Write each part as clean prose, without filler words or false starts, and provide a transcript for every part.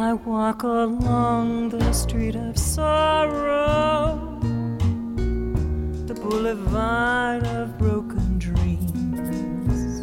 I walk along the street of sorrow, the boulevard of broken dreams,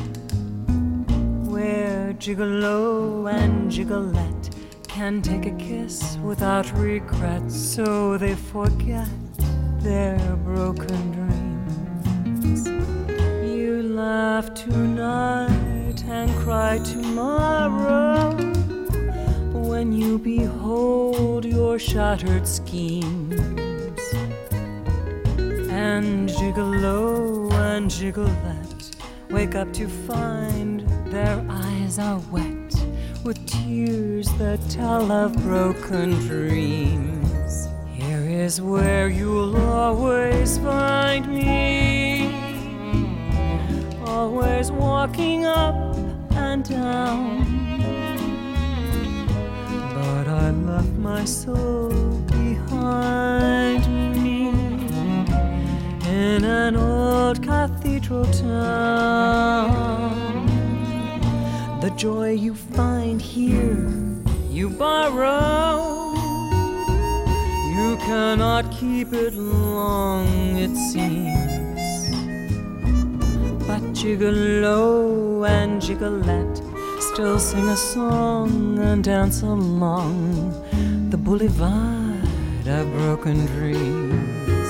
where gigolo and gigolette can take a kiss without regret, so they forget their broken dreams. You laugh tonight and cry tomorrow when you behold your shattered schemes. And gigolo and gigolette wake up to find their eyes are wet with tears that tell of broken dreams. Here is where you'll always find me, always walking up and down. But I left my soul behind me in an old cathedral town. The joy you find here, you borrow. You cannot keep it long, it seems. But gigolo and gigolette still sing a song and dance along the boulevard of broken dreams.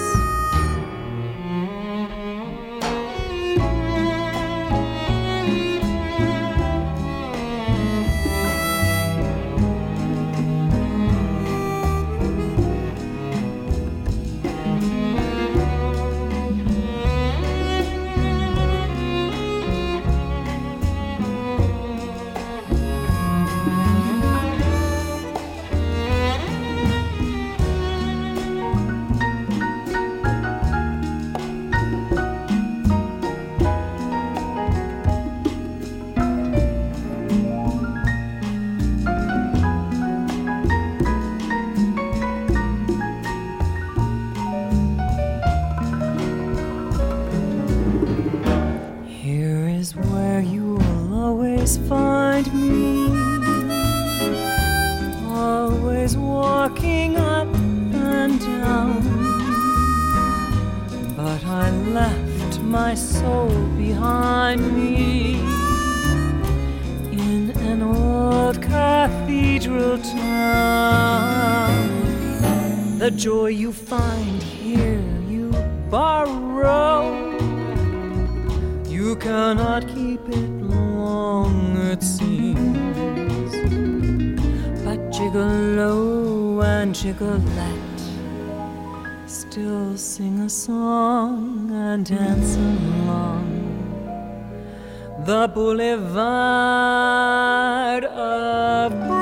Find me, always walking up and down. But I left my soul behind me in an old cathedral town. The joy you find here, you borrow. You cannot keep it long, it seems. But gigolo and gigolette still sing a song and dance along the boulevard of